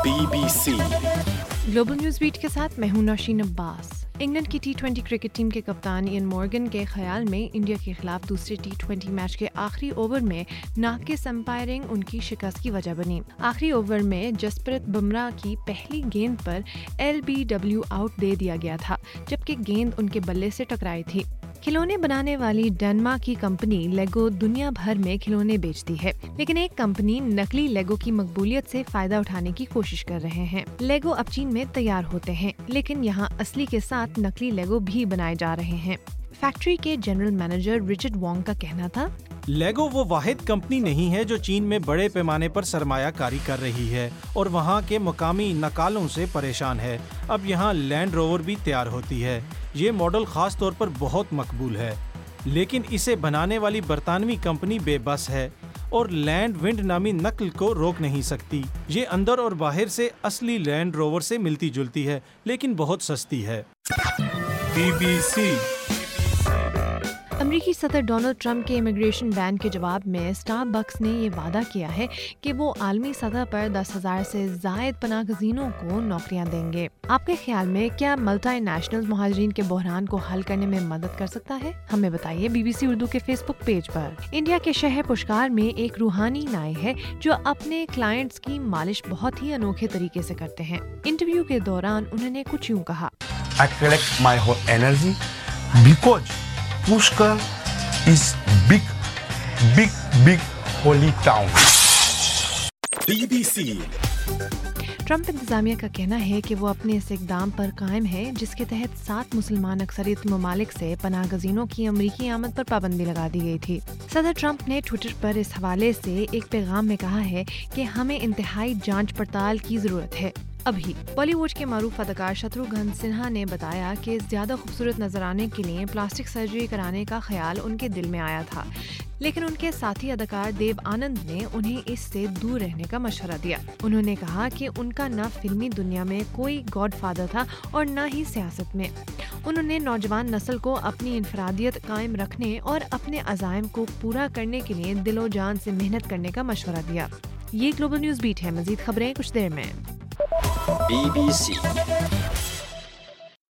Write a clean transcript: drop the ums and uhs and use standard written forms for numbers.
BBC global news beat के साथ मैं हूं नौशीन अब्बास। इंग्लैंड की T20 क्रिकेट टीम के कप्तान इयन मॉर्गन के ख्याल में इंडिया के खिलाफ दूसरे T20 मैच के आखिरी ओवर में नाकिस अंपायरिंग उनकी शिकस्त की वजह बनी। आखिरी ओवर में जसप्रीत बुमराह की पहली गेंद पर LBW आउट दे दिया गया था, जबकि गेंद उनके बल्ले से टकराई थी। खिलौने बनाने वाली डेनमार्क की कंपनी लेगो दुनिया भर में खिलौने बेचती है, लेकिन एक कंपनी नकली लेगो की मकबूलियत से फायदा उठाने की कोशिश कर रहे हैं। लेगो अब चीन में तैयार होते हैं, लेकिन यहाँ असली के साथ नकली लेगो भी बनाए जा रहे हैं। फैक्ट्री के जनरल मैनेजर रिचर्ड वोंग का कहना था, लेगो वो वाहिद कंपनी नहीं है जो चीन में बड़े पैमाने पर सरमायाकारी कर रही है और वहाँ के मकामी नकालों से परेशान है। अब यहाँ लैंड रोवर भी तैयार होती है। ये मॉडल खास तौर पर बहुत मकबूल है, लेकिन इसे बनाने वाली बरतानवी कंपनी बेबस है और लैंड विंड नामी नकल को रोक नहीं सकती। ये अंदर और बाहर से असली लैंड रोवर से मिलती जुलती है, लेकिन बहुत सस्ती है। BBC अमेरिकी सदर डोनाल्ड ट्रंप के इमिग्रेशन बैन के जवाब में स्टारबक्स ने ये वादा किया है कि वो आलमी सतह पर 10,000 से ज़ायद पनाहगज़ीनों को नौकरियां देंगे। आपके ख्याल में क्या मल्टी नेशनल मुहाजिरीन के बहरान को हल करने में मदद कर सकता है? हमें बताइए BBC उर्दू के फेसबुक पेज पर। इंडिया के शहर पुष्कार में एक रूहानी नाई है जो अपने क्लाइंट्स की मालिश बहुत ही अनोखे तरीके से करते हैं। इंटरव्यू के दौरान उन्होंने कुछ यूँ कहा, I collect my whole energy because Pushkar is big holy town. BBC Trump इंतजामिया का कहना है कि वो अपने इस इकदाम पर कायम है जिसके तहत 7 मुसलमान अक्सरियत ममालिक से पनाहगज़ीनों की अमरीकी आमद पर पाबंदी लगा दी गई थी। सदर ट्रंप ने ट्विटर पर इस हवाले से एक पैगाम में कहा है कि हमें इंतहाई जांच पड़ताल की जरूरत है। अभी बॉलीवुड के मारूफ अदाकार शत्रुघ्न सिन्हा ने बताया कि ज्यादा खूबसूरत नजर आने के लिए प्लास्टिक सर्जरी कराने का ख्याल उनके दिल में आया था, लेकिन उनके साथी अदाकार देव आनंद ने उन्हें इससे दूर रहने का मशवरा दिया। उन्होंने कहा कि उनका न फिल्मी दुनिया में कोई गॉडफादर था और न ही सियासत में। उन्होंने नौजवान नस्ल को अपनी इनफरादियत कायम रखने और अपने अज़ाइम को पूरा करने के लिए दिलो जान से मेहनत करने का मशवरा दिया। ये ग्लोबल न्यूज़ बीट है। मजीद खबरें कुछ देर में। BBC